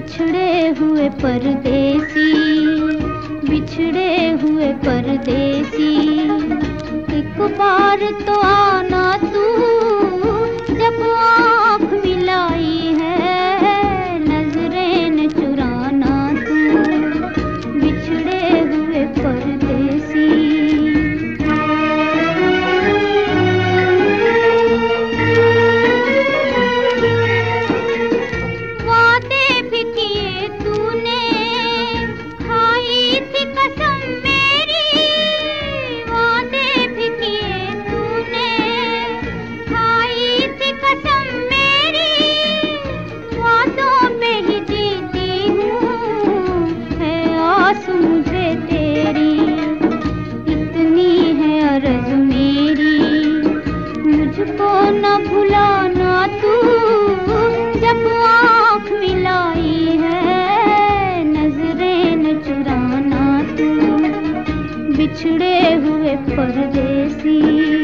बिछड़े हुए परदेसी, बिछड़े हुए परदेसी, एक बार तो आना तू, जब आँख मिलाई है नजरें न चुराना तू, बिछड़े हुए परदेसी। मुझे तेरी इतनी है अर्ज मेरी, मुझको न भुलाना तू, जब आँख मिलाई है नजरें न चुराना तू, बिछड़े हुए परदेसी।